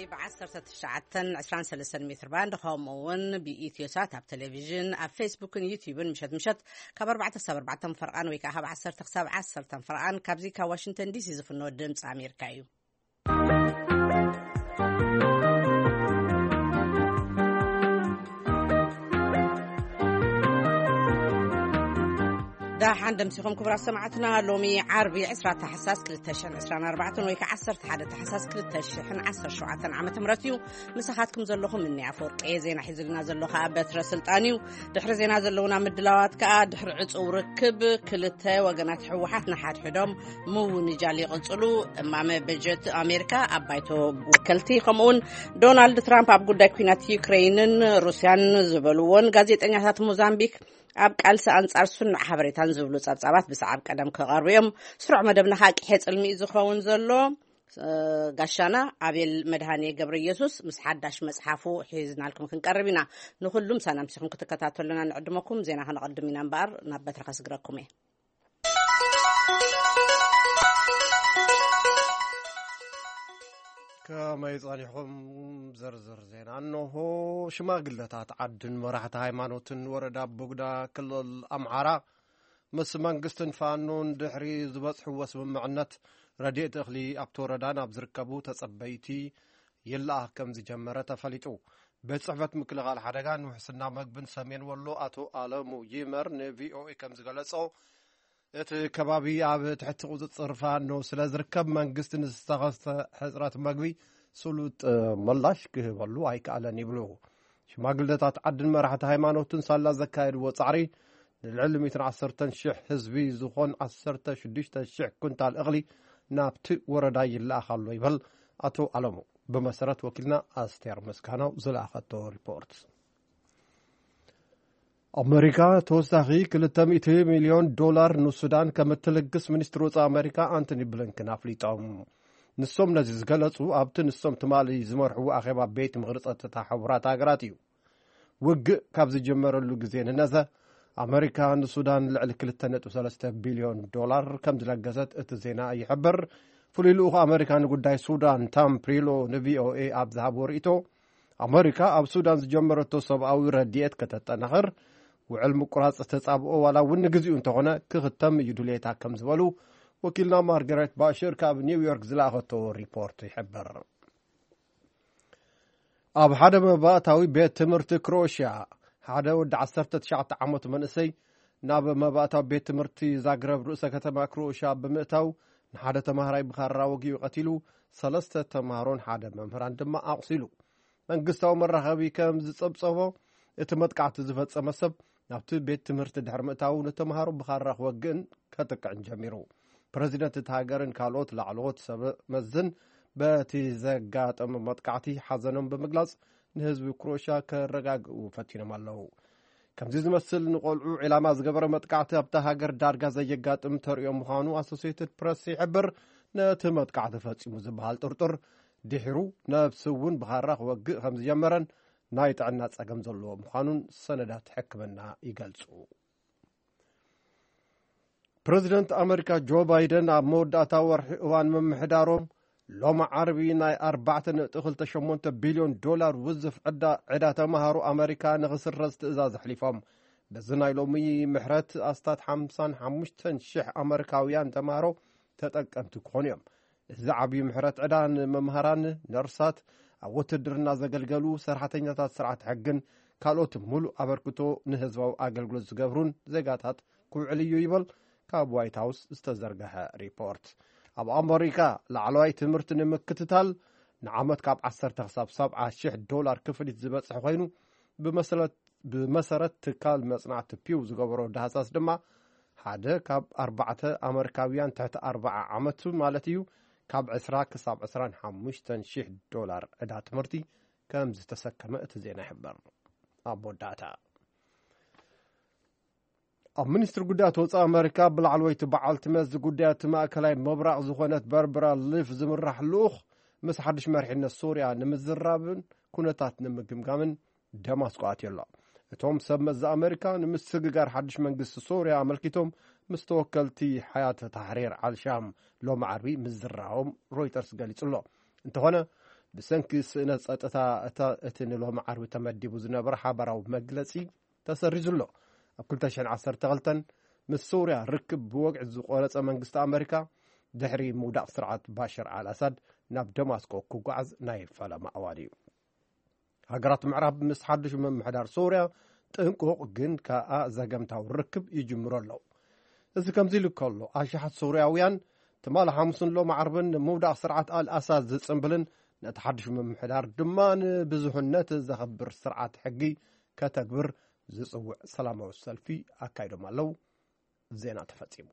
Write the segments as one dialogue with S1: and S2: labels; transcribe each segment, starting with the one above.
S1: بعصرت الشعتن 23 متر باند خامون بإثيوسات على تلفزيون على فيسبوك يوتيوب مشت كبر بعد الصبر بعد فرقان ويكا هب 10 تخسب 10 فرقان كابزيكا واشنطن دي سي زفنو دمص أمريكايو داحن دمسيكم كبرى سمعتنا لومي عربي 10 تحساس كلتشن 24 ويك 10 حدا تحساس كلتشن 10 شوعة عامة مراتيو مساحاتكم زلوهم مني عفورق زينا حزلنا زلوها بتر سلطانيو دحر زينا زلونا مدلوات كا دحر عصو ركب كلتا وقنات حوحاتنا حاد حدوم مو نجالي قنصلو امام بجت امريكا ابايتو وكلتي خمون دونالد ترامب اب قداي كوينات يوكرين روسيان زبلون غازيطኛታት موزامبيك ኣብ ቃልሲ ኣንጻር ስኑዕ ሓበሬታን ዝብሉ ጸብጻባት ብሰዓብ ቀደም ክቐርቡ እዮም ስሩዕ መደብና ሓቂ ሕጽልሚ ዝኸውን ዘሎ ጋሻና ኣቤል መድሃኔ ገብረ ኢየሱስ ምስ ሓዳሽ መጽሓፉ ሒዝናልኩም ክንቀርብ ኢና ንኹሉም ሰላምሲኹም ክትከታተሉና ንዕድመኩም ዜና ክንቐድም ኢና እምበር ናብ በትሪ ከስግረኩም እየ
S2: كما يصالحهم زرزر زين أنه شماغلتات عدن مراحة هايمانوتن وردا بوغدا كل الأمعارة مس منقستن فانون دحري زبصح واسم معنات رديت أخلي أبتو ردان أبزركبو تصبيتي يلا كم زي جمرة فليتو بصحبة مكلغة الحدقان وحسنا مقبن سمين واللو أتو آلمو يمر نفي أو كم زغلصو كبابي عب تحت قوزة صرفان نو سلازركب منقستن استغاث حزرات مقبي سلوت ملاش كهبالو هيك على نبلو شماقلتات عدن مرحة هايمانوتن صالة زكاير وصعري للعلم يتنعصرتن شح حزبي زخون عصرت شديشتن شح كنت على الأغلي نابت ورداي الله خلو يبل أتو علمو بمسارات وكلنا أستير مسكانو زلاخة ريبورت أمريكا توسعي كل 300 مليون دولار نسودان كمتلقس منستر وزارة أمريكا أنتوني بلينكن أفليتهم نسوم نزيز قلصو أبتن نسوم تمالي زمرحو أخيبا بيت مغرطة تحورات أغراتيو وق كابز جمر اللوغزين النزا أمريكا نسودان لعل كل 3 بليون دولار كم دلقزت اتزينا يحبر فليلوغ أمريكا نقول داي سودان تام بريلو نفي أو اي أبزهاب ورئيتو أمريكا أب سودان زجمرت توصب أو رديت كتتنخر وعلم قراص تتصابو ولا ونغزيو انتهونه كختم يدوليتا كم زبلو وكيلنا مارغريت باشر كاب نيويورك زلاخته ريبورت يحبر اب حدا مباتاوي بيت تمرت كروشيا حدا ود 19 عامه منسي ناب مباتاو بيت تمرتي زاغرب رؤسه كتما كروشيا بمئتاو حدا تمهراي بخارا وغيو قتيلو 3 تمهرون حدا ممهران دما اقصيلو منغستاو مرخبي كم زصبصبو اتمتقعت زفصمه سب نابت بيت تمرت دحر مئتاو نتمهارو بخارخ وغن كتقعن جميرو بريزيدنت تاغرن كالوت لعلوت سب مزن بتي زغاطم متقعتي حزنهم بمغلاص نهزب كروشا كرغاغو فتينم الله كمزي زمسل نقولعو علامه زغبره متقعتي ابتا هاجر دارغا زيغاطم تريو مخانو اسوسييتد بريس يحبر نت متقعت فصيمو زبال طرطر دحرو نفسون بخارخ وغ خمز جمرن نايت عنا صقم زلو مخانون سندات حكمنا يغلصو بريزيدنت امريكا جو بايدن اموداتا ورح اوان ممحداروم لوم عربي ناي 4.8 بليون دولار وزف عدا تمهارو امريكا نغسر رز تازاز حليفهم بزناي لومي محرت استات 55 شح امريكاويان تمهارو تطقمت كونيوم زعبي محرت عدان ممهران نرسات وتدرنا زغلغلو سرحتኛታት ስርዓት ሕግን ካልኦት ሙሉ አበርክቶ ንህዝባው አገልግሎት ዝገብሩን ዘጋታት ኩዕልዩ ይበል ካብ ዋይት ሃውስ ዝተዘርገሐ ሪፖርት ኣብ ኣሜሪካ ላዕለዋይ ትምህርቲ ንምክትታል ንዓመት ካብ 10 ክሳብ 70,000 ዶላር ክፍሊት ዝበፅሕ ኮይኑ ብመሰረት ትካል መጽናዕቲ ፒው ዝገብሮ ዳሃሳስ ድማ ሓደ ካብ 4 ኣሜሪካውያን ትሕቲ 40 ዓመት ማለት እዩ كاب 10 كساب 25,000 دولار أداة تمرتي كم زتسكمة تزين حبر أبو داتا المنستر قدات وصا أمريكا بالعلوية بعال تمز قدات ما كلاي مبرع زخونات بربرا ليف زمرح لوخ مس حدش مرحنا سوريا نمزرابن كونتات نمقمقامن دماسكو يلا توم سمز أمريكا نمسققار حدش منقص سوريا عملكتهم مستوكلتي حياة تحرير على الشام لو معربي مزرعهم رويترز قالت له انت هنا ብሰንኪ ስእነት ጸጥታ እቲ ንሎም ዓርቢ ተመዲቡ ዝነበረ ሓበራዊ መግለጺ ተሰሪዙሎ ኣብ 2012 ምስ ሱርያ ርክብ ብወግዒ ዝቆረጸ መንግስቲ ኣሜሪካ ድሕሪ ምውዳቕ ስርዓት ባሽር አልአሳድ ናብ ደማስቆ ክጓዓዝ ናይ ፈለማ ኣዋዲ እዩ ሃገራት ምዕራብ ምስ ሓድሽ ምምሕዳር ሱርያ ጥንቁቕ ግን ከኣ ዘገምታዊ ርክብ ይጅምሮ ኣለዉ እዚ ከምዚ ኢሉ ከሎ ኣሽሓት ሱርያውያን ትማል ሓሙስን ሎም ዓርብን ምውዳቕ ስርዓት አልአሳድ ዝጽንብልን ነቲ ሓድሽ ምምሕዳር ድማ ንብዙሕነት ዘኽብር ስርዓት ሕጊ ከተግብር ዝጽውዕ ሰላማዊ ሰልፊ ኣካይዶም ኣለዉ ዜና ተፈጺሙ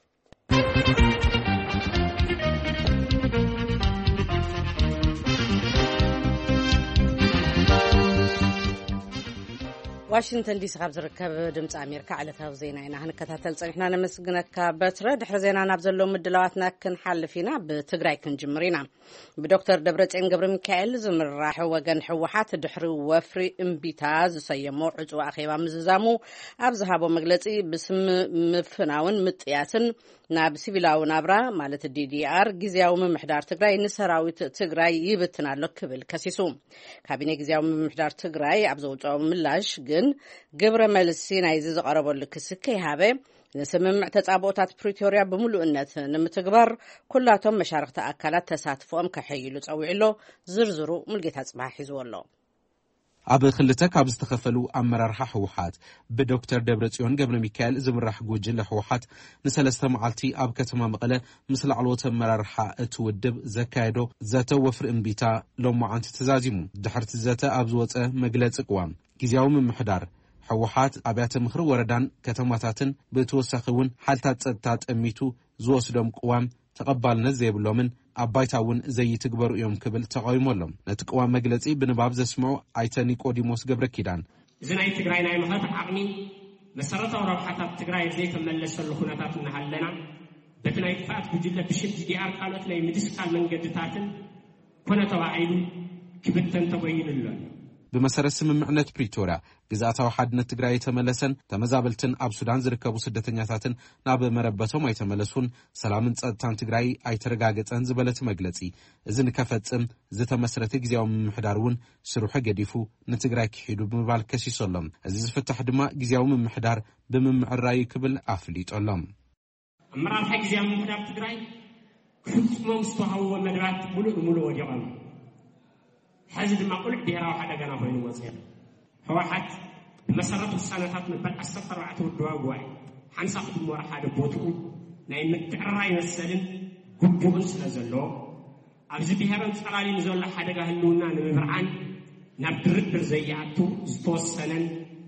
S1: ዋሽንግተን ዲሲ ካብ ዝርከብ ድምፂ ኣሜሪካ ዕለታዊ ዜና ኢና ክንከታተል ፀኒሕና ነመስግነካ በትረ ድሕሪ ዜና ናብ ዘሎ ምድላዋትና ክንሓልፍ ኢና ብትግራይ ክንጅምር ኢና ብዶክተር ደብረጽዮን ገብረ ሚካኤል ዝምራሕ ወገን ሕወሓት ድሕሪ ወፍሪ እምቢታ ዝሰየሞ ዕፁ ኣኼባ ምዝዛሙ ኣብ ዝሃቦ መግለጺ ብስም ምፍናውን ምጥያትን ናብ ሲቪላዊ ናብራ ማለት ዲዲአር ጊዜያዊ ምምሕዳር ትግራይ ንሰራዊት ትግራይ ይብትናሎ ክብል ከሲሱ ካቢኔ ጊዜያዊ ምምሕዳር ትግራይ ኣብ ዘውፅኦ ምላሽ ግን ግብረ መልሲ ናይ ዝቀረበሉ ክስ ከይሃበ ንስምምዕ ተጻብኦታት ፕሪቶሪያ ብምሉእነት ንምትግባር ኩላቶም መሻርክቲ ኣካላት ተሳትፎም ከሕይሉ ጸዊዕሎ ዝርዝሩ ሙልጌታ ጽባሕ ሒዝወሎ
S3: ኣብ ክልተ ካብ ዝተኸፈሉ ኣመራርሓ ሕወሓት ብዶክተር ደብረጽዮን ገብረ ሚካኤል ዝምራሕ ጉጅለ ሕወሓት ንሰለስተ መዓልቲ ኣብ ከተማ መቐለ ምስ ላዕለዎት ኣመራርሓ እቲ ውድብ ዘካየዶ ዘተ ወፍሪ እምቢታ ሎማዓንቲ ተዛዚሙ ድሕርቲ ዘተ ኣብ ዝወፀ መግለፂ ቅዋም ጊዜያዊ ምምሕዳር ሕወሓት ኣብያተ ምክሪ ወረዳን ከተማታትን ብተወሳኺ እውን ሓልታት ጸጥታ ጠሚቱ ዝወስዶም ቅዋም ተቐባልነት ዘይብሎምን ኣብ ባይታ እውን ዘይትግበሩ እዮም ክብል ተቃዊሞሎም ነቲ ቅዋም መግለጺ ብንባብ ዘስምዑ ኣይተ ኒቆዲሞስ ገብረ ኪዳን
S4: እዚ ናይ ትግራይ ናይ ምኽት ዓቕሚ መሰረታዊ ረብሓታት ትግራይ ዘይተመለሰሉ ኩነታት እናሃለና በቲ ናይ ጥፋኣት ጉጅለ ብሽም ዲዲአር ካልኦት ናይ ምድስካል መንገድታትን ኮነ ተባሂሉ ክብተን ተበይኑ ኣሎ
S3: بمسار ስምምዕነት ፕሪቶሪያ ግዛታዊ ሓድነት ትግራይ የተመለሰን ተመዛበልትን ኣብ ሱዳን ዝርከቡ ስደተኛታትን ናብ መረበቶም ኣይተመለሱን ሰላምን ጸጥታን ትግራይ ኣይተረጋገጸን ዝበለት መግለጺ እዚ ንከፈጽም ዝተመስረተ ጊዜያዊ ምምሕዳር እውን ስሩሕ ገዲፉ ንትግራይ ክሒዱ ብምባል ከሲሶሎም እዚ ዝፍታሕ ድማ ጊዜያዊ ምምሕዳር ብምምዕራይ ክብል ኣፍሊጦሎም
S4: ኣመራርሓ ጊዜያዊ ምምሕዳር ትግራይ ፍጹም ዝተሃወ መድባት ሙሉእ ወዲቖም حزب ما قلت بيراو حدا جانا هون وزير هو حد مسارات السنوات من بعد السفر وعته الدواء حنساق بمور حدا بوتو نايم تعرّي مثلاً قبوس نزلوا أبز بيهرم سرالي نزول حدا جاهلونا نمبرعان نبرد برزياتو زتوس سنن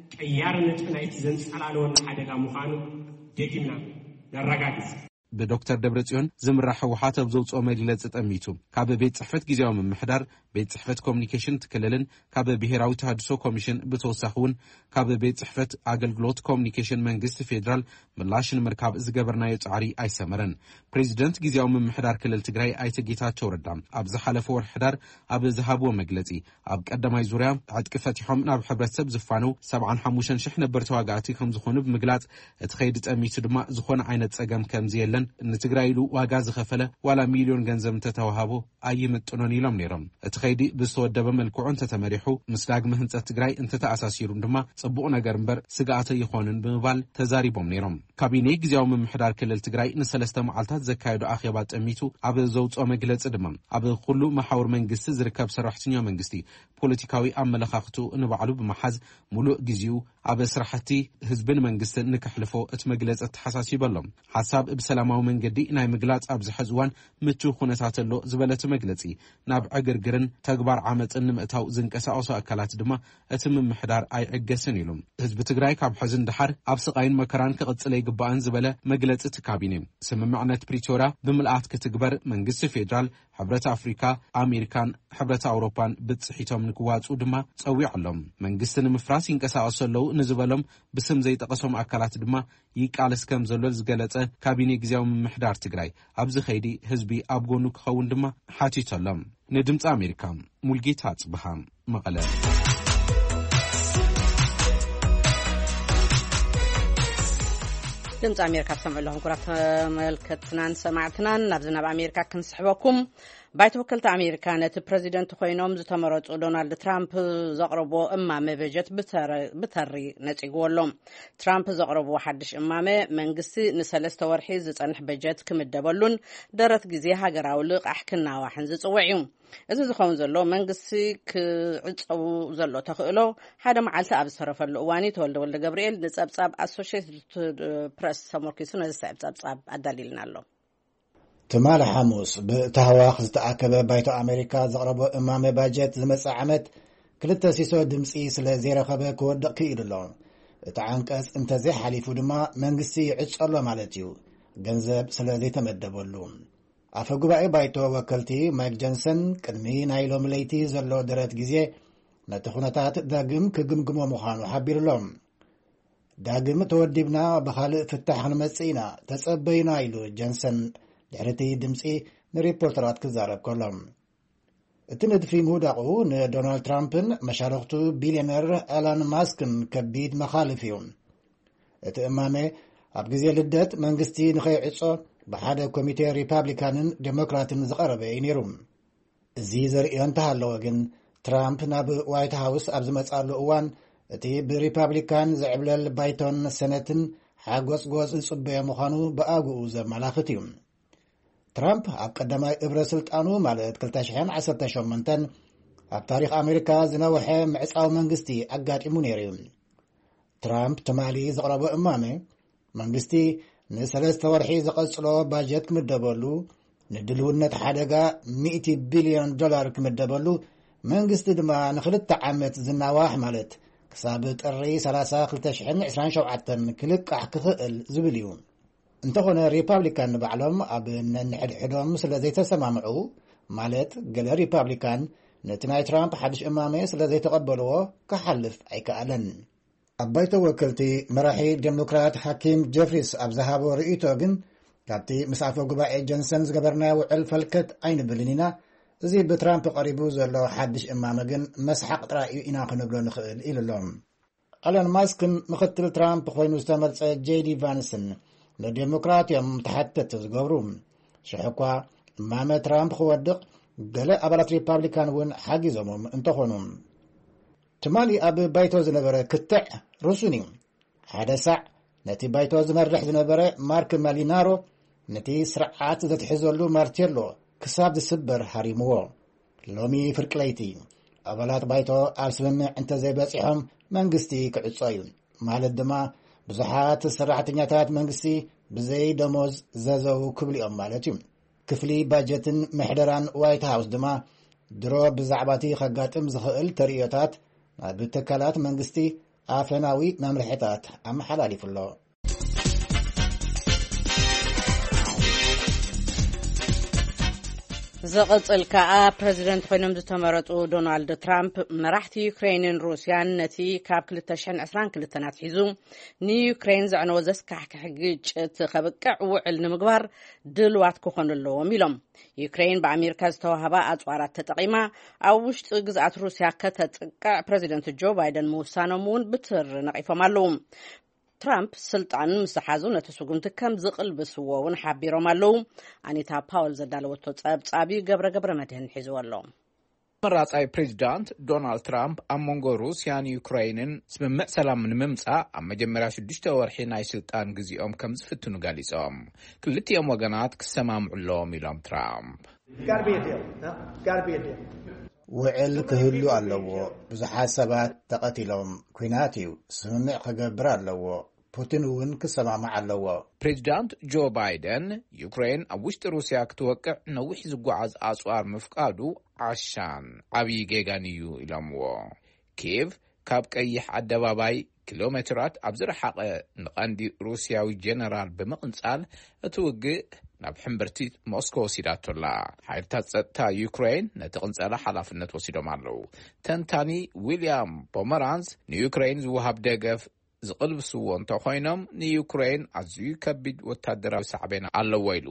S4: كيارنت نايتزن سرالون حدا جامخانو ديجينا نرجعيز
S3: بدكتور دبرتيون زمرح حوحات بزوج مجلس تأميتو كاب بيت صحفة جزيرة من محضر بيت صحفة كوميونيكيشن تكللن كاب بهراوي تحدثو كوميشن بتوسخون كاب بيت صحفة عقل جلوت كوميونيكيشن منجست فيدرال ملاشن مركب زجبرنا يتعري أي سمرن بريزيدنت جزيرة من محضر كل التجري أي تجيتها توردام أبز حلفور حضر أبز ذهبوا مجلسي أب قدم أي زوريا عد كفتحهم ناب حبرت سب زفانو سبعا حموشن شحن برتواقعتي كم زخون بمجلات تخيدت أميتو دما زخون عينة سجام كم زيلن نتجرايلو واجاز خفلة ولا مليون جنزم تتوهبو أي متنوني لهم نيرم تخيدي بصوت دبم الكوعن تتمرحو مسلاق مهنت تجراي أنت تأساسيرون دما صبونا جرمبر سجعت يخونن بمبال تزاريبهم نيرم كابيني جزاو من محضر كل التجراي نسلستم علتات زكايدو أخيبات أميتو عبد زوج أمجلس دمم عبد خلو محاور منجست زركب سرحتني منجستي بوليتيكاوي أمل خاختو نبعلو بمحز ملوء جزيو عبد سرحتي حزب منجست نكحلفو اتمجلس التحساسي بلهم حساب بسلاماو منجدي ناي مجلات أبز حزوان متو خونتات اللو زبلت مجلسي ناب عقرقرن تكبر عامت ان مأتاو زنكسا أوسو أكالات دما اتم محدار أي عقسن يلوم حزب تقراي كاب حزن دحر أبسقاين مكران كغتسلي قبان زبلة مجلس تكابينين سممعنات بريتورا بملآت كتكبر منجس فيدرال حبرة أفريكا أمريكان حبرة أوروبان بتصحيتهم نكوات ودما تسوي علم منجسن مفراسين كسا أصلو نزبلهم بسم زي تقسم أكالات دما يقال سكم زلول زغلطه كابيني ጊዜያዊ ምምሕዳር ትግራይ ኣብዚ ኸይዲ ህዝቢ ኣብ ጎኑ ክኸውን ድማ ሓቲቶሎም ንድምፂ ኣሜሪካ ሙልጌታ ጽብሃ መቐለ ድምፂ ኣሜሪካ ሰምዑ ለኹም ኩራት ተመልከትናን ሰማዕትናን ናብ ዝናብ ኣሜሪካ ክንስሕበኩም
S1: ባይተ ወከልቲ ኣሜሪካ ነቲ ፕሬዚደንት ኮይኖም ዝተመረጹ ዶናልድ ትራምፕ ዘቕርቦ እማመ በጀት ብተሪ ነጺግዎሎም ትራምፕ ዘቕርቦ ሓድሽ እማመ መንግስቲ ንሰለስተ ወርሒ ዝጸንሕ በጀት ክምደበሉን ደረት ግዜ ሃገራዊ ልቓሕ ክናዋሕን ዝጽውዕ እዩ እዚ ዝኸውን ዘሎ መንግስቲ ክዕጸው ዘሎ ተኽእሎ ሓደ መዓልቲ ኣብ ዝተረፈሉ እዋኒ ተወልደ ገብርኤል ንጸብጻብ ኣሶሺየትድ ፕሬስ ተመርኪሱ ነዚ ጸብጻብ ኣዳሊልና ኣሎ
S5: ትማል ሓሙስ ብተህዋኽ ዝተኣከበ ባይቶ ኣሜሪካ ዘቕረቦ እማመ ባጀት ዝመጽእ ዓመት 2 ሲሶ ድምፂ ስለ ዘይረኸበ ክወድቕ ክኢሉ ኣሎ እቲ ዓንቀጽ እንተዘይሓሊፉ ድማ መንግስቲ ይዕጸሎ ማለት እዩ ገንዘብ ስለ ዘይተመደበሉ ኣፈ ጉባኤ ባይቶ ወከልቲ ማይክ ጆንሰን ቅድሚ ናይ ሎሚ ለይቲ ዘሎ ደረት ግዜ ነቲ ኩነታት ዳግም ክግምግሞ ምዃኑ ሓቢሩሎም ዳግም ተወዲብና ብኻልእ ፍታሕ ክንመጽእ ኢና ተጸበይና ኢሉ ጆንሰን ድሕርቲ ድምፂ ንሪፖርተራት ክዛረብ ከሎም እቲ ንድፊ ምውዳቑ ንዶናልድ ትራምፕን መሻርክቱ ቢልዮነር ኤሎን ማስክን ከቢድ መኻልፍ እዩ እቲ እማሜ ኣብ ግዜ ልደት መንግስቲ ንኸይዕጾ ብሓደ ኮሚቴ ሪፓብሊካንን ዴሞክራትን ዝቐረበ እዩ ነይሩ እዚ ዘርእዮ እንተሃለወ ግን ትራምፕ ናብ ዋይት ሃውስ ኣብ ዝመጻሉ እዋን እቲ ብሪፓብሊካን ዝዕብለል ባይቶን ሰነትን ሓጎጽጎጽ ዝጽበዮ ምዃኑ ብኣግኡ ዘመላኽት እዩ ትራምፕ ኣብ ቀዳማይ እብረ ስልጣኑ ማለት 2018 ኣብ ታሪኽ ኣሜሪካ ዝነውሐ ምዕጻዊ መንግስቲ ኣጋጢሙ ነይሩ እዩ ትራምፕ ትማሊ ዘቕረቦ እማሜ መንግስቲ ንሰለስተ ወርሒ ዝቐጽሎ ባጀት ክምደበሉ ንድልውነት ሓደጋ $100 ቢልዮን ክምደበሉ መንግስቲ ድማ ንኽልተ ዓመት ዝናዋሕ ማለት ክሳብ ጥሪ 30 2027 ክልቃሕ ክኽእል ዝብል እዩ እንተኾነ ሪፓብሊካን ንባዕሎም ኣብ ነንሕድሕዶም ስለ ዘይተሰማምዑ ማለት ገለ ሪፓብሊካን ነቲ ናይ ትራምፕ ሓድሽ እማሜ ስለ ዘይተቐበልዎ ክሓልፍ ኣይከኣለን ኣብ ባይቶ ወከልቲ መራሒ ዴሞክራት ሓኪም ጀፍሪስ ኣብ ዝሃቦ ርእይቶ ግን ካብቲ ምስ ኣፈ ጉባኤ ጆንሰን ዝገበርናዮ ውዕል ፈልከት ኣይንብልን ኢና እዚ ብትራምፕ ቀሪቡ ዘሎ ሓድሽ እማመ ግን መስሓቅ ጥራይ ኢና ክንብሎ ንኽእል ኢሉሎም ኤሎን ማስክን ምክትል ትራምፕ ኮይኑ ዝተመርጸ ጄዲ ቫንስን ንዴሞክራትዮም ተሓተት ዝገብሩ ሽሕ እኳ እማመ ትራምፕ ክወድቕ ገለ ኣባላት ሪፓብሊካን እውን ሓጊዞሞም እንተኾኑ ትማሊ ኣብ ባይቶ ዝነበረ ክትዕ ሩሱን እዩ ሓደ ሳዕ ነቲ ባይቶ ዝመርሕ ዝነበረ ማርክ ማሊናሮ ነቲ ስርዓት ዘትሕዘሉ ማርቴሎ ክሳብ ዝስበር ሃሪምዎ ሎሚ ፍርቅለይቲ ኣባላት ባይቶ ኣብ ስምምዕ እንተዘይበፂሖም መንግስቲ ክዕጾ እዩ ማለት ድማ ብዙሓት ሰራሕተኛታት መንግስቲ ብዘይ ደሞዝ ዘዘው ክብልኦም ማለት እዩ ክፍሊ ባጀትን ምሕደራን ዋይት ሃውስ ድማ ድሮ ብዛዕባቲ ከጋጥም ዝኽእል ተርእዮታት ናብ ትካላት መንግስቲ ኣፈናዊ መምርሕታት ኣመሓላሊፉሎ
S1: ዝቕጽል ከዓ ፕሬዚደንት ኮይኖም ዝተመረጡ ዶናልድ ትራምፕ መራሕቲ ዩክሬንን ሩስያን ነቲ ካብ 2022 ኣትሒዙ ንዩክሬን ዘዕነወ ዘስካሕክሕ ግጭት ከብቅዕ ውዕል ንምግባር ድልዋት ክኾኑ ኣለዎም ኢሎም ዩክሬን ብኣሜሪካ ዝተዋህባ ኣጽዋራት ተጠቒማ ኣብ ውሽጢ ግዝኣት ሩስያ ከተጥቅዕ ፕሬዚደንት ጆ ባይደን ምውሳኖም እውን ብትር ነቒፎም ኣለዉ ትራምፕ ስልጣን ምስሓዙ ነቲ ስጉምቲ ከም ዝቕልብስዎ እውን ሓቢሮም ኣለዉ ኣኒታ ፓውል ዘዳለወቶ ጸብጻቢ ገብረ መድህን ሒዝዎ ኣሎ
S6: መራጻይ ፕሬዚዳንት ዶናልድ ትራምፕ ኣብ መንጎ ሩስያን ዩክሬንን ስምምዕ ሰላም ንምምጻእ ኣብ መጀመርያ 6 ወርሒ ናይ ስልጣን ግዜኦም ከም ዝፍትኑ ገሊጾም ክልቲኦም ወገናት ክሰማምዑሎም ኢሎም ትራምፕ
S5: ውዕል ክህሉ ኣለዎ ብዙሓት ሰባት ተቐቲሎም ኩናት እዩ ስምምዕ ክገብር ኣለዎ ፑቲን እውን ክሰማማዕ ኣለዎ
S6: ፕሬዚዳንት ጆ ባይደን ዩክሬን ኣብ ውሽጢ ሩስያ ክትወቅዕ ነዊሕ ዝጓዓዝ ኣጽዋር ምፍቃዱ ዓሻን ዓብዪ ጌጋን እዩ ኢሎምዎ ኪየቭ ካብ ቀይሕ ኣደባባይ ኪሎሜትራት ኣብ ዝረሓቐ ንቐንዲ ሩስያዊ ጀነራል ብምቕንጻል እቲ ውግእ ናብ ሕምብርቲ ሞስኮ ወሲዳቶላ ሓይልታት ጸጥታ ዩክሬን ነቲ ቅንጸላ ሓላፍነት ወሲዶም ኣለዉ ተንታኒ ዊልያም ቦመራንስ ንዩክሬን ዝውሃብ ደገፍ ዝቕልብስዎ እንተኾይኖም ንዩክሬን ኣዝዩ ከቢድ ወታደራዊ ሳዕቤና ኣለዎ ኢሉ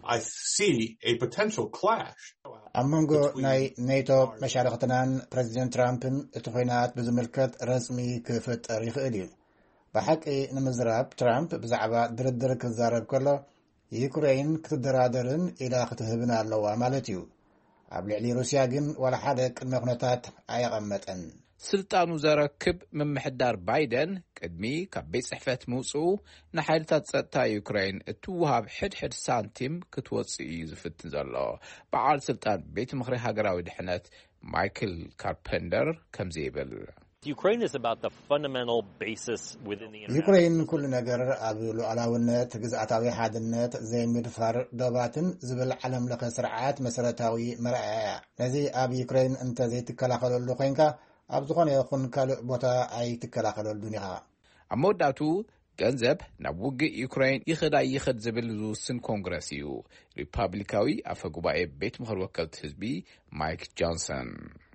S5: ኣብ መንጎ ናይ ኔቶ መሻርክትናን ፕሬዚደንት ትራምፕን እቲ ኩናት ብዝምልከት ረስሚ ክፍጠር ይኽእል እዩ ብሓቂ ንምዝራብ ትራምፕ ብዛዕባ ድርድር ክዛረብ ከሎ ዩክሬን ክትደራደርን ኢላ ክትህብን ኣለዋ ማለት እዩ ኣብ ልዕሊ ሩስያ ግን ወላ ሓደ ቅድመ ኩነታት ኣየቐመጠን።
S6: ስልጣኑ ዘረክብ ምምሕዳር ባይደን ቅድሚ ካብ ቤት ጽሕፈት ምውጽኡ ንሓይልታት ጸጥታ ዩክሬን እትውሃብ ሕድሕድ ሳንቲም ክትወፅእ እዩ ዝፍትን ዘሎ። በዓል ስልጣን ቤት ምኽሪ ሃገራዊ ድሕነት ማይክል ካርፐንደር ከምዚ ይብል።
S5: ዩክሬን ኩሉ ነገር ኣብ ሉዓላውነት ግዝኣታዊ ሓድነት ዘይምድፋር ዶባትን ዝብል ዓለም ለኸ ስርዓት መሰረታዊ መርኣያ። ነዚ ኣብ ዩክሬን እንተዘይትከላኸለሉ ኮይንካ ኣብ ዝኾነ ይኹን ካልእ ቦታ ኣይትከላኸለሉን ኢኻ።
S6: ኣብ መወዳእቱ ገንዘብ ናብ ውግእ ዩክሬን ይኽድ ዝብል ዝውስን ኮንግረስ እዩ። ሪፐብሊካዊ ኣፈ ጉባኤ ቤት ምኽሪ ወከልቲ ህዝቢ ማይክ ጆንሰን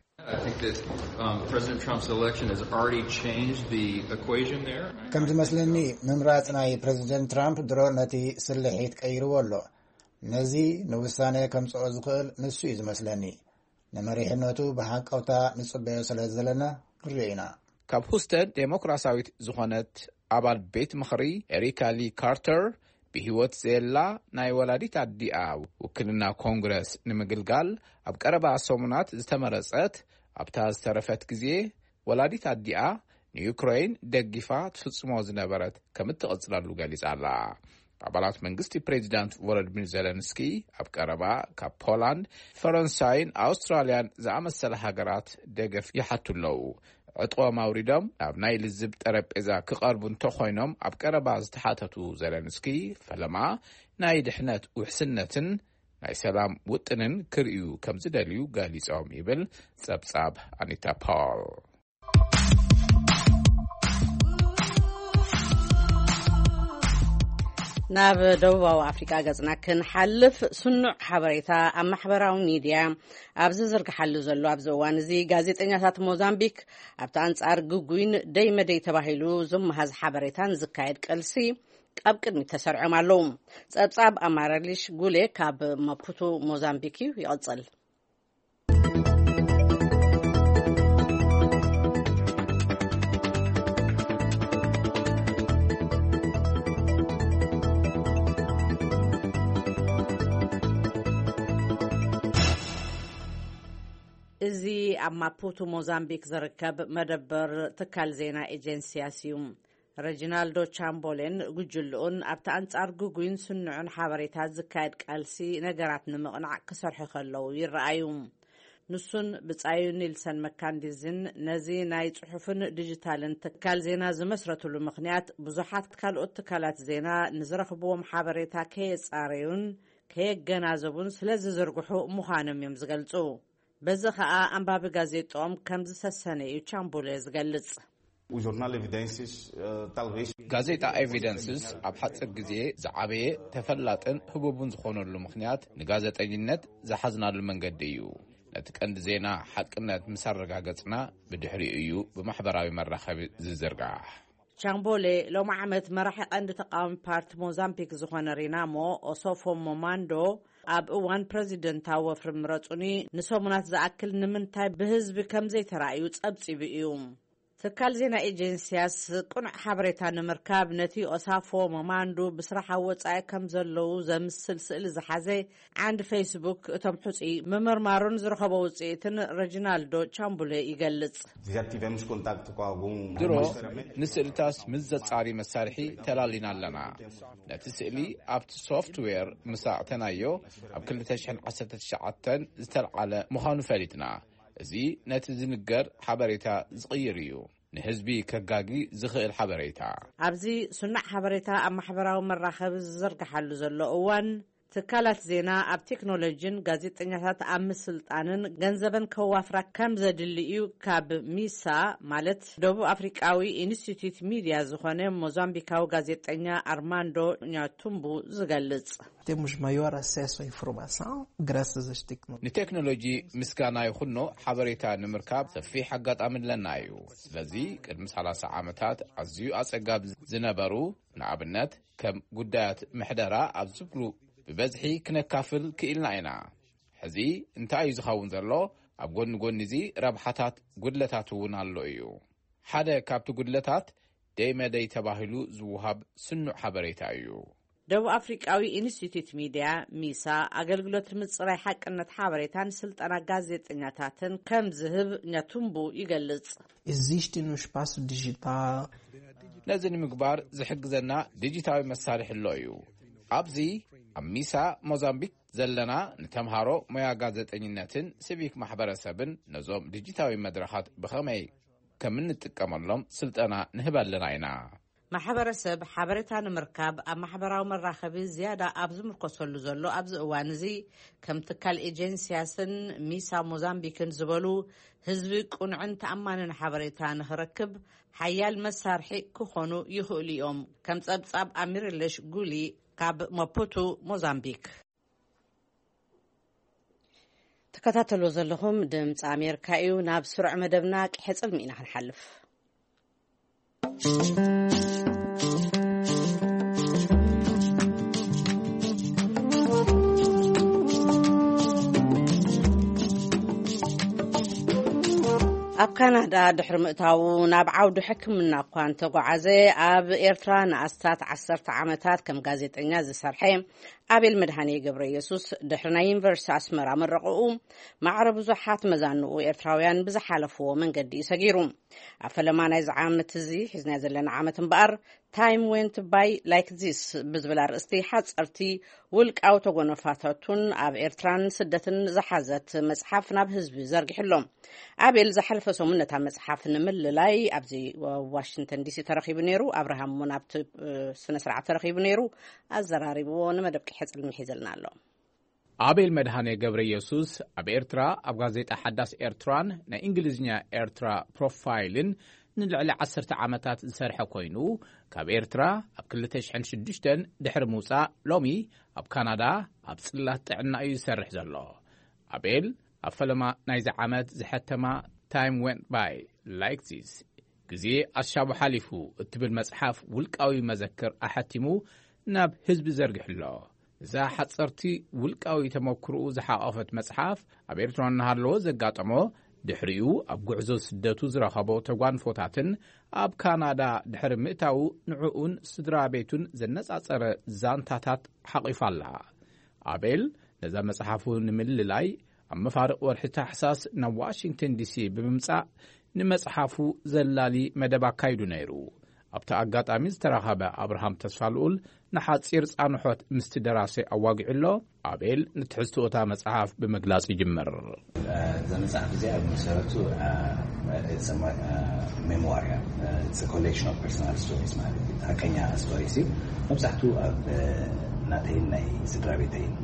S5: ከም ዝመስለኒ ምምራፅ ናይ ፕሬዚደንት ትራምፕ ድሮ ነቲ ስልሒት ቀይርዎ ኣሎ። ነዚ ንውሳነ ከምፅኦ ዝኽእል ንሱ እዩ ዝመስለኒ። ንመሪሕነቱ ብሓንቀውታ ንጽበዮ ስለ ዘለና ንሪኦ ኢና።
S6: ካብ ሁስተን ዴሞክራሲያዊት ዝኾነት ኣባል ቤት ምኽሪ ኤሪካ ሊ ካርተር ብህይወት ዘላ ናይ ወላዲት ኣዲኣ ውክልና ኮንግረስ ንምግልጋል ኣብ ቀረባ ሰሙናት ዝተመረጸት ኣብታ ዝተረፈት ግዜ ወላዲት ኣዲኣ ንዩክሬን ደጊፋ ትፍጽሞ ዝነበረት ከም እትቕጽለሉ ገሊጻ ኣላ። ኣባላት መንግስቲ ፕሬዚዳንት ቮሎዲሚር ዜሌንስኪ ኣብ ቀረባ ካብ ፖላንድ፣ ፈረንሳይን ኣውስትራልያን ዝኣመሰለ ሃገራት ደገፍ ይሓቱለው። ዕጥቆም ኣውሪዶም ናብ ናይ ልዝብ ጠረጴዛ ክቐርቡ እንተኾይኖም ኣብ ቀረባ ዝተሓተቱ ዜሌንስኪ ፈለማ ናይ ድሕነት ውሕስነትን ናይ ሰላም ውጥንን ክርእዩ ከም ዝደልዩ ገሊጾም ይብል ጸብጻብ ኣኒታ ፖል።
S1: ናብ ደቡባዊ ኣፍሪካ ገጽና ክንሓልፍ ስኑዕ ሓበሬታ ኣብ ማሕበራዊ ሚድያ ኣብ ዝዝርግሓሉ ዘሎ ኣብዚ እዋን እዚ ጋዜጠኛታት ሞዛምቢክ ኣብቲ ኣንጻር ግጉይን ደይ መደይ ተባሂሉ ዝመሃዝ ሓበሬታን ዝካየድ ቃልሲ ኣብ ቅድሚት ተሰሪዖም ኣለዉ። ጸብጻብ ኣማራሊሽ ጉሌ ካብ ማፑቶ ሞዛምቢክ ይቕጽል። እዚ ኣብ ማፑቶ ሞዛምቢክ ዝርከብ መደበር ትካል ዜና ኤጀንሲያስ እዩ። ረጂናልዶ ቻምቦሌን ጉጅልኡን ኣብቲ ኣንጻር ጉጉይን ስኑዕን ሓበሬታት ዝካየድ ቃልሲ ነገራት ንምቕናዕ ክሰርሑ ከለዉ ይረኣዩ። ንሱን ብጻዩ ኒልሰን መካንዲዝን ነዚ ናይ ጽሑፍን ዲጂታልን ትካል ዜና ዝመስረትሉ ምኽንያት ብዙሓት ካልኦት ትካላት ዜና ንዝረኽብዎም ሓበሬታ ከየጻረዩን ከየገናዘቡን ስለ ዝዝርግሑ ምዃኖም እዮም ዝገልጹ። በዚ ከዓ ኣንባቢ ጋዜጦም ከም ዝሰሰነ እዩ ቻምቦሌ ዝገልጽ።
S6: ጋዜጣ ኤቪደንስስ ኣብ ሓፂር ግዜ ዝዓበየ ተፈላጥን ህቡብን ዝኾነሉ ምኽንያት ንጋዜጠኝነት ዝሓዝናሉ መንገዲ እዩ። ነቲ ቀንዲ ዜና ሓቅነት ምስ ኣረጋገጽና ብድሕሪ እዩ ብማሕበራዊ መራኸቢ ዝዝርጋሕ።
S1: ቻምቦሌ ሎሚ ዓመት መራሒ ቀንዲ ተቃዋሚ ፓርቲ ሞዛምቢክ ዝኾነ ሪናሞ ኦሶፎ ሞማንዶ ኣብ እዋን ፕሬዚደንታዊ ወፍሪ ምረጹኒ ንሰሙናት ዝኣክል ንምንታይ ብህዝቢ ከም ዘይተራእዩ ጸብጺቡ እዩ። ትካል ዜና ኤጀንሲያስ ቁኑዕ ሓበሬታ ንምርካብ ነቲ ኦሳፎ ሞማንዶ ብስራሕ ወጻኢ ከም ዘለዉ ዘምስል ስእሊ ዝሓዘ ዓንዲ ፌስቡክ እቶም ሕፁ ምምርማሩን ዝረኸቦ ውፅኢትን ረጂናልዶ ቻምቦሌ ይገልጽ።
S6: ድሮ ንስእልታስ ምስ ዘጻሪ መሳርሒ ተላሊና ኣለና። ነቲ ስእሊ ኣብቲ ሶፍትዌር ምሳዕተናዮ ኣብ 2019 ዝተልዓለ ምዃኑ ፈሊጥና። እዚ ነቲ ዝንገር ሓበሬታ ዝቕይር እዩ። ንህዝቢ ከጋጊ ዝኽእል ሓበሬታ።
S1: ኣብዚ ስኑዕ ሓበሬታ ኣብ ማሕበራዊ መራኸቢ ዝዘርግሓሉ ዘሎ እዋን ትካላት ዜና ኣብ ቴክኖሎጂን ጋዜጠኛታት ኣብ ምስልጣንን ገንዘበን ከዋፍራ ከም ዘድሊ እዩ ካብ ሚሳ ማለት ደቡብ አፍሪካዊ ኢንስቲትዩት ሚድያ ዝኾነ ሞዛምቢካዊ ጋዜጠኛ ኣርማንዶ ኛቱምቡ ዝገልጽ።
S7: temos maior acesso à informação graças às tecnologias.
S6: ንቴክኖሎጂ ምስጋና ይኹኖ ሓበሬታ ንምርካብ ሰፊሕ ኣጋጣሚ ኣለና እዩ። ስለዚ ቅድሚ 30 ዓመታት ኣዝዩ ኣጸጋብ ዝነበሩ ንኣብነት ከም ጉዳያት ምሕደራ ኣብ ዝብሉ ብበዝሒ ክነካፍል ክኢልና ኢና። ሕዚ እንታይ እዩ ዝኸውን ዘሎ? ኣብ ጎኒ ጎኒ እዚ ረብሓታት ጉድለታት እውን ኣሎ እዩ። ሓደ ካብቲ ጉድለታት ደይ መደይ ተባሂሉ ዝውሃብ ስኑዕ ሓበሬታ እዩ።
S1: ደቡብ ኣፍሪቃዊ ኢንስቲትዩት ሚድያ ሚሳ ኣገልግሎት ምጽራይ ሓቅነት ሓበሬታን ስልጠና ጋዜጠኛታትን ከም ዝህብ ነቱምቡ ይገልጽ።
S7: existe no espaço digital
S6: ነዚ ንምግባር ዝሕግዘና ዲጂታዊ መሳርሒ ኣሎ እዩ። ኣብዚ ኣብ ሚሳ ሞዛምቢክ ዘለና ንተምሃሮ ሞያ ጋዜጠኝነትን ሲቪክ ማሕበረሰብን ነዞም ዲጂታዊ መድረኻት ብኸመይ ከም እንጥቀመሎም ስልጠና ንህበልና ኢና።
S1: ማሕበረሰብ ሓበሬታ ንምርካብ ኣብ ማሕበራዊ መራኸቢ ዝያዳ ኣብ ዝምርኮሰሉ ዘሎ ኣብዚ እዋን እዚ ከም ትካል ኤጀንስያስን ሚሳ ሞዛምቢክን ዝበሉ ህዝቢ ቁንዕን ተኣማንን ሓበሬታ ንኽረክብ ሓያል መሳርሒ ክኾኑ ይኽእሉ እዮም። ከም ጸብጻብ ኣሚርለሽ ጉሊ ካብ ማፑቶ ሞዛምቢክ። ተከታተሉ ዘለኹም ድምፂ ኣሜሪካ እዩ። ናብ ስሩዕ መደብና ቅሕፅል ሚና ክንሓልፍ። ኣብ ካናዳ ድሕሪ ምእታው ናብ ዓውዲ ሕክምና እኳ እንተጓዓዘ ኣብ ኤርትራ ንኣስታት 10 ዓመታት ከም ጋዜጠኛ ዝሰርሐ ኣቤል መድሃኔ ገብረ ኢየሱስ ድሕሪ ናይ ዩኒቨርሲቲ ኣስመራ መረቕኡ ማዕረ ብዙሓት መዛንኡ ኤርትራውያን ብዝሓለፍዎ መንገዲ ሰጊሩ። ኣብ ፈለማ ናይ ዝዓመት እዚ ሒዝና ዘለና ዓመት እምበኣር ታይም ዌንት ባይ ላይክ ዚስ ብዝብል ኣርእስቲ ሓፀርቲ ውልቃዊ ተጎነፋታቱን ኣብ ኤርትራን ስደትን ዝሓዘት መጽሓፍ ናብ ህዝቢ ዘርጊሕሎም። ኣቤል ዝሓለፈ ሰሙን ነታ መጽሓፍ ንምልላይ ኣብዚ ዋሽንግተን ዲሲ ተረኺቡ ነይሩ። ኣብርሃም ሞን ኣብቲ ስነ ስርዓት ተረኺቡ ነይሩ። ኣዘራሪብዎ ንመደብ ቅሕፅል ምሒዘልና ኣሎ።
S6: ኣቤል መድሃኔ ገብረ ኢየሱስ ኣብ ኤርትራ ኣብ ጋዜጣ ሓዳስ ኤርትራን ናይ እንግሊዝኛ ኤርትራ ፕሮፋይልን ንልዕሊ 10 ዓመታት ዝሰርሐ ኮይኑ ካብ ኤርትራ ኣብ 2006 ድሕሪ ምውፃእ ሎሚ ኣብ ካናዳ ኣብ ጽላት ጥዕና እዩ ዝሰርሕ ዘሎ። ኣቤል ኣብ ፈለማ ናይዚ ዓመት ዝሐተማ ታይም ዌንት ባይ ላይክ ዚስ ግዜ ኣሻቡ ሓሊፉ እትብል መጽሓፍ ውልቃዊ መዘክር ኣሐቲሙ ናብ ህዝቢ ዘርግሕሎ። እዛ ሓፀርቲ ውልቃዊ ተመክርኡ ዝሓቐፈት መጽሓፍ ኣብ ኤርትራ እናሃለዎ ዘጋጠሞ ድሕሪኡ ኣብ ጉዕዞ ስደቱ ዝረኸቦ ተጓንፎታትን ኣብ ካናዳ ድሕሪ ምእታው ንዕኡን ስድራ ቤቱን ዘነጻጸረ ዛንታታት ሓቂፋላ። ኣቤል ነዛ መጽሓፉ ንምልላይ ኣብ መፋርቕ ወርሒ ታሕሳስ ናብ ዋሽንግተን ዲሲ ብምምጻእ ንመጽሓፉ ዘላሊ መደብ ኣካይዱ ነይሩ። ኣብቲ ኣጋጣሚ ዝተረኸበ ኣብርሃም ተስፋልኡል ንሓፂር ጻንሖት ምስቲ ደራሲ ኣዋጊዕሎ ኣቤል ንትሕዝትኦታ መጽሓፍ ብምግላጽ ይጅምር።
S8: መጽሓፍ እዚኣ ብመሰረቱ ሜሞርያ ኮሌክሽን ኦፍ ፐርሶናል ስቶሪስ ማለት እዩ። ሓቀኛ ስቶሪስ እዩ። መብዛሕትኡ ኣብ ናተይን ናይ ስድራ ቤተይን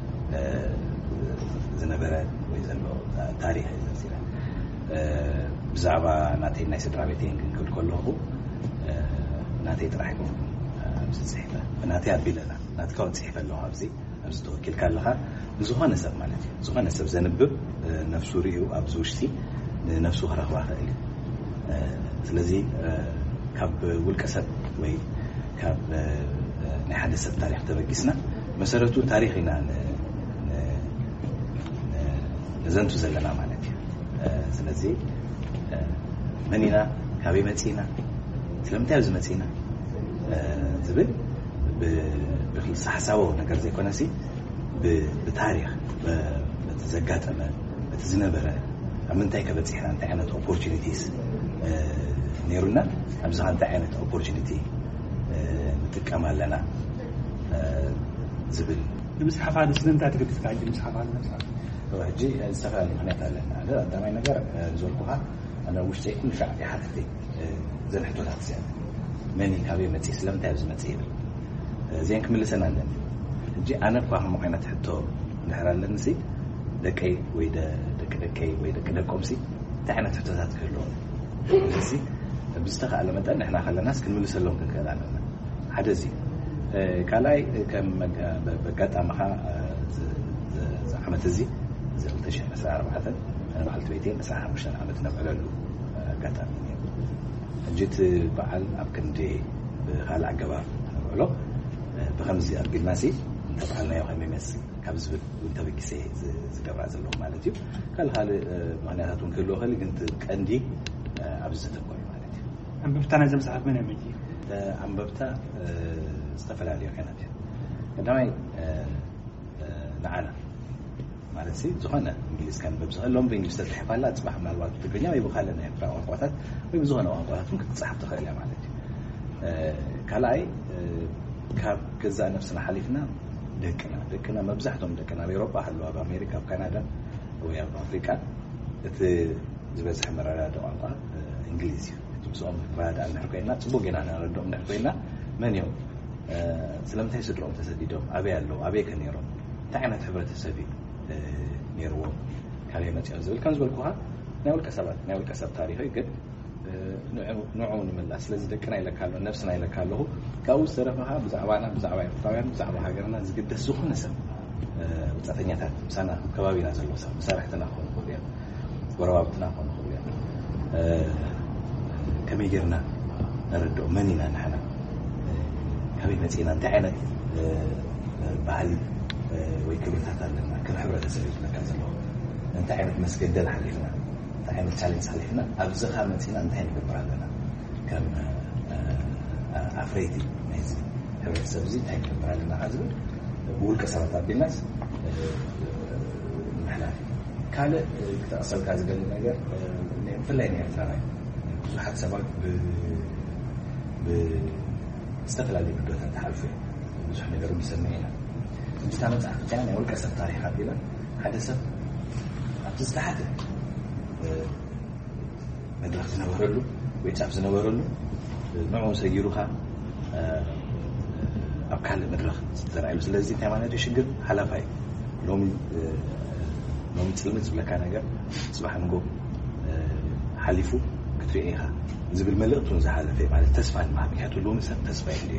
S8: ዝነበረ ወይ ዘሎ ታሪክ እዩ ዘንሲራ ብዛዕባ ናተይን ናይ ስድራ ቤተይን ክንክብል ከለኹ ናተይ ጥራሕ ይኮን ኣብዚ ጽሒፈ ናተይ ኣቢለና ናትካ ወጽሒፈ ኣለኹ ኣብዚ ተወኪልካ ኣለኻ ንዝኾነ ሰብ ማለት እዩ። ዝኾነ ሰብ ዘንብብ ነፍሱ ርዩ ኣብዚ ውሽጢ ንነፍሱ ክረኽባ ክእል እዩ። ስለዚ ካብ ውልቀ ሰብ ወይ ካብ ናይ ሓደ ሰብ ታሪክ ተበጊስና መሰረቱ ታሪክ ኢና ንዘንቱ ዘለና ማለት እዩ። ስለዚ መኒና ካበይ መፂና ስለምንታይ ኣብዚ መፂና ዝብል ብሓሳቦ ነገር ዘይኮነሲ ብታሪክ በቲ ዘጋጠመ በቲ ዝነበረ ኣብ ምንታይ ከበፂሕና እንታይ ዓይነት ኦፖርቹኒቲስ ነይሩና ኣብዚ እንታይ ዓይነት ኦፖርቹኒቲ ንጥቀም ኣለና ዝብል
S9: ንምስሓፍ ኣነ ስለምንታይ ተገዲስካ ንምስሓፍ ኣነ
S8: ሕጂ ዝተፈላለዩ ምክንያት ኣለና ኣዳማይ ነገር ዘልኩኻ ኣነ ውሽጠይ ኩሉ ሻዕ ይሓትተይ ዘንሕቶታት እዚኣ መኒ ካበይ መፂ ስለምንታይ ኣብዚ መፂ ይብል እዚአን ክምልሰና ኣለኒ ሕጂ ኣነ እኳ ከምኡ ዓይነት ሕቶ እንድሕር ኣለኒሲ ደቀይ ወይ ደቂ ወይ ደቂ ደቆምሲ እንታይ ዓይነት ሕቶታት ክህልዎ እዚ ብዝተኸኣለ መጠን ንሕና ከለናስ ክንምልሰሎም ክንክእል ኣለና። ሓደ እዚ ካልኣይ ከም በጋጣምኻ ዓመት እዚ 2014 ኣነ ባሕልቲ ቤተይ 15 ዓመት ነብዕለሉ ኣጋጣሚ ነይሩ። ሕጂ እቲ በዓል ኣብ ክንዲ ብካልእ ኣገባብ ነብዕሎ ብከምዚ ኣቢልናሲ እንተበዓልናዮ ከመይ ይመስል ካብ ዝብል ተበጊሰ ዝገብራ ዘለኹ ማለት እዩ። ካልእ ምክንያታት እውን ክህልዎ ክእል ግን ቀንዲ ኣብዚ ዘተኮሩ ማለት እዩ።
S9: ኣንበብታ ናይ ዘመፅሓፍ መን መጂ
S8: ኣንበብታ ዝተፈላለዩ ዓይነት እዩ قدامي نعنا ማለት ሲ ዝኾነ እንግሊዝ ከም በብዝኸሎም በእንግሊዝ ተጽሒፋላ ጽባሕ ምናልባት ትግርኛ ወይ በኻለና ኤርትራ ቋንቋታት ወይ ብዙኾነ ቋንቋታትን ክትጽሓፍ ትኽእል እያ ማለት እዩ ካልኣይ ካብ ገዛ ነፍስና ሓሊፍና ደቅና መብዛሕትኦም ደቅና ኣብ ኤውሮጳ ሃለዉ ኣብ ኣሜሪካ ኣብ ካናዳ ወይ ኣብ ኣፍሪቃ እቲ ዝበዝሐ መረዳድእ ቋንቋ እንግሊዝ እዩ ምስኦም ረዳእ ንድሕር ኮይና ጽቡቕ ጌና ንረድኦም ንድሕር ኮይና መን እዮም ስለምንታይ ስድሮኦም ተሰዲዶም ኣበይ ኣለዉ ኣበይ ከ ነይሮም እንታይ ዓይነት ሕብረተሰብ እዩ ነይርዎ ካልኣይ መፅኦም ዝብል ከም ዝበልኩኻ ናይ ውልቀ ሰብ ታሪክ እዩ ግን ንዑ ንምምላስ ስለዚ ደቅና ኢለካ ኣለሁ ነፍስና ኢለካ ኣለኹ ካብኡ ዝተረፈኻ ብዛዕባና ብዛዕባ ኤርትራውያን ብዛዕባ ሃገርና ዝግደስ ዝኾነ ሰብ ወፃተኛታት ምሳና ከባቢና ዘሎ ሰብ መሳርሕትና ክኾኑ ይኽእሉ እዮም ጎረባብትና ክኾኑ ይኽእሉ እዮም ከመይ ጌርና ነረድኦም መን ኢና ንሕና ካበይ መፂና እንታይ ዓይነት ባህሊ ወይ ክብርታት ኣለና ከም ሕብረተሰብ ዝነካ ዘለዎ እንታይ ዓይነት መስገደል ሓሊፍና እንታይ ዓይነት ቻሌንጅ ሓሊፍና ኣብዝኻ መፂና እንታይ ንገብር ኣለና ከም ኣፍረይቲ ናይዚ ሕብረተሰብ እዚ እንታይ ንገብር ኣለና ዝብል ብውልቀ ሰባት ኣቢልናስ ምሕላፍ ካልእ ክተቐሰልካ ዝገሊ ነገር ብፍላይ ናይ ኤርትራውያን ብዙሓት ሰባት ብዝተፈላለዩ ጉዳያት ተሓልፉ ብዙሕ ነገር ይሰምዕ ኢና እንታ መፅሓፍ ብቻ ናይ ውልቀ ሰብ ታሪክ ኣቢላ ሓደ ሰብ ኣብቲ ዝተሓተ መድረክ ዝነበረሉ ወይ ጫፍ ዝነበረሉ ንዑ ሰጊሩኻ ኣብ ካልእ መድረክ ዝተረኣየሉ ስለዚ እንታይ ማለት እዩ ሽግር ሓላፋ እዩ ሎሚ ፅልምት ዝብለካ ነገር ፅባሕ ንጎ ሓሊፉ ክትሪኦ ኢኻ ዝብል መልእኽቲ እውን ዝሓለፈ ማለት ተስፋ ንምሃብ ምክንያቱ ሎሚ ሰብ ተስፋ እዩ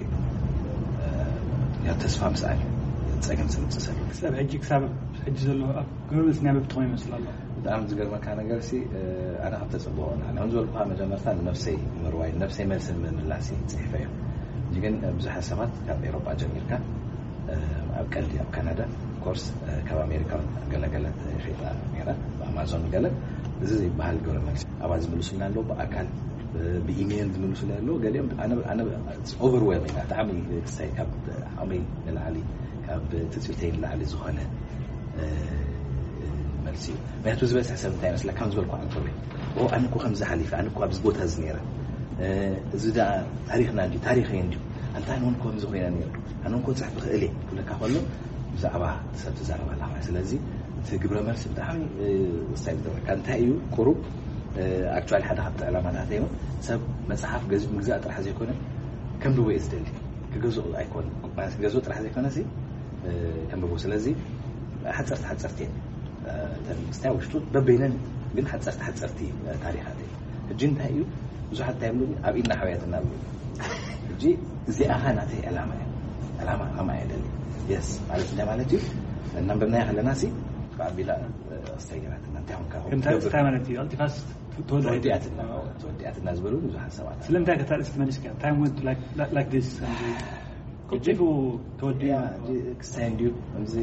S8: ተስፋ ምስኣል ፀገም ዝምፅእ ዘሎ
S9: ክሳብ ሕጂ ዘሎ ጎበዝ ናይ መብትኾም ይመስል ኣሎ ብጣዕሚ
S8: ዝገርመካ ነገር ሲ ኣነ ካብ ተፅብኦ ንሁን ዝበልኩኻ መጀመርታ ንነፍሰይ ምርዋይ ነፍሰይ መልሲ ምምላስ ፅሒፈ እዮም እዚ ግን ብዙሓት ሰባት ካብ ኤውሮጳ ጀሚርካ ኣብ ቀልዲ ኣብ ካናዳ ኮርስ ካብ ኣሜሪካ ገለገለት ሸይጣ ነራ ብኣማዞን ገለ እዚ ዝበሃል ግብረ መልሲ ኣብኣ ዝምልሱልና ኣለዉ ብኣካል ብኢሜይል ዝምልሱልና ኣለዉ ገሊኦም ኣነ ኦቨርዌልሚንግ ብጣዕሚ ክሳይ ካብ ዓመይ ንላዕሊ ካብ ትፅቢተይ ንላዕሊ ዝኾነ መልሲ እዩ ምክንያቱ ዝበዝሕ ሰብ እንታይ ይመስለካ ከም ዝበልኩ ኣንፈር ኣነ እኮ ከምዚ ሓሊፈ ኣነ እኮ ኣብዚ ቦታ እዚ ነይረ እዚ ዳ ታሪክና እንዲ ታሪከይ እንዲ እንታይ ንሆን ከምዚ ኮይና ነይሩ ኣነ እንኮ ፅሕፍ ክእል እየ ክብለካ ከሎ ብዛዕባ ሰብ ትዛረባላ ስለዚ እቲ ግብረ መልሲ ብጣዕሚ ወሳኝ ዝገበረካ እንታይ እዩ ቁሩብ ኣክቹዋሊ ሓደ ካብቲ ዕላማታት እዩ ሰብ መፅሓፍ ምግዛእ ጥራሕ ዘይኮነ ከም ድዎ እየ ዝደሊ ክገዝኡ ኣይኮነ ማለት ክገዝኡ ጥራሕ ዘይኮነ ሲ ከም ድዎ ስለዚ ሓፀርቲ እየን ተንስታይ ውሽጡ በበይነን ግን ሓፀርቲ ታሪካት እዩ ሕጂ እንታይ እዩ ብዙሓት እንታይ ይብሉ ኣብ ኢድና ሓውያትና ብሉ ሕጂ እዚኣኻ ናተይ ዕላማ እያ ዕላማ ኣማ እየ ደሊ የስ ማለት እንታይ ማለት እዩ እናንበብናያ ከለና ሲ ብዓቢላ ኣስተይገራትና እንታይ
S9: እንታይ ማለት እዩ ኣልቲፋስ
S8: ተወዲኣትና ዝበሉ ብዙሓት ሰባት
S9: ስለምንታይ ከተርእስ ትመልስካ ታይም ወንት ላይክ ዲስ كيف تودي
S8: كستان ديو أمزي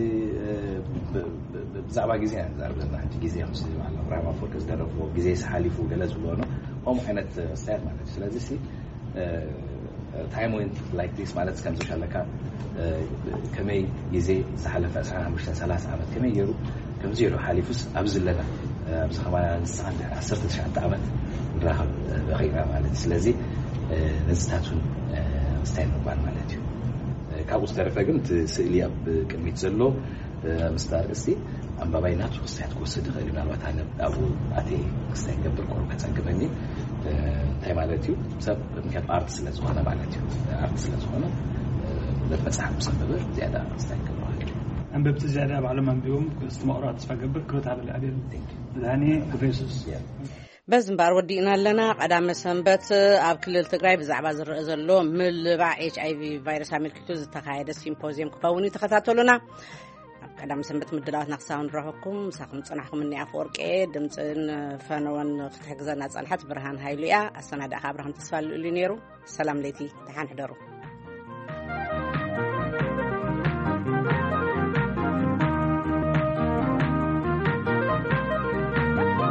S8: بزعبا جزء يعني زعبنا عندي جزء أمزي على برا فوكس درب وجزء سحالي فوق جلز ولونه هم كانت ستار مالك سلازي time went like this مالك كم زوج على كان كمي جزء سحالة فسحة مش ثلاث عامات كمي يرو كم زيرو حالي فس أبزل لنا بس خمانة نستعد عصرت شعب تعمل راح بغير مالك سلازي نستعدون ستاين وبان مالتيو كابوس تعرف أجمت سئلي أب كمية زلو مستار استي أم بابينات وستات كوسد غيرنا الوطن أبو أتي ستاين قبل كورو كتان كمني تاي مالتيو سب مكان أرتس لازوانا مالتيو أرتس لازوانا لتمسح مسببر زيادة ستاين قبل
S9: أم ببت زيادة بعلم بيوم استمرارات فقبل كروت على العديد ذاني بفيسوس
S1: بزنبار ودينا لنا قدام سنبت ኣብ ክልል ትግራይ ብዛዕባ ዝረአ ዘሎ ምልባዕ HIV ቫይረስ ኣመልኪቱ ዝተኻየደ ሲምፖዚየም ክኸውን ተኸታተሉና ቀዳም ሰንበት ምድላዋትና ክሳብ ንረኸብኩም ሳኹም ፅናሕኩም እኒ ኣፈወርቄ ድምፅን ፈነወን ክትሕግዘና ፀንሐት ብርሃን ሃይሉ እያ ኣሰናዳእኻ ኣብርሃም ተስፋ ልኡሉ ነይሩ ሰላም ለይቲ ተሓን ሕደሩ